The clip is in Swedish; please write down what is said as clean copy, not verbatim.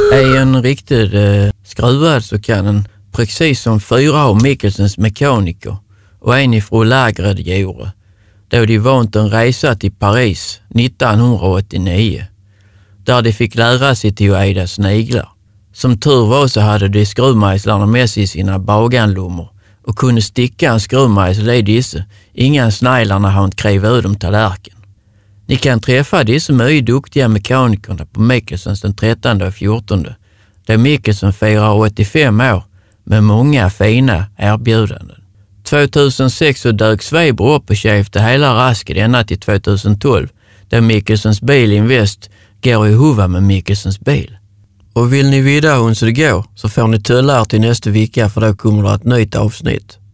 Är en riktigt skruvad så kan den, precis som 4 av Mikkelsens mekaniker och en ifrån lägret gjorde, då de vant en resa till Paris 1989, där de fick lära sig till att äda sniglar. Som tur var så hade de skruvmejslarna med sig i sina baganlommor och kunde sticka en skruvmejsel i disse. Inga sneglarna har inte kriva ut dem tallerken. Ni kan träffa dessa mycket duktiga mekanikerna på Mikkelsens den 13 och 14, då Mikkelsen firar 85 år med många fina erbjudanden. 2006 så dök Sveber upp och köpte hela rasket ända till 2012, då Mikkelsens bilinvest går i huva med Mikkelsens bil. Och vill ni veta hur det går så får ni tulla till nästa vecka, för då kommer det ett nytt avsnitt.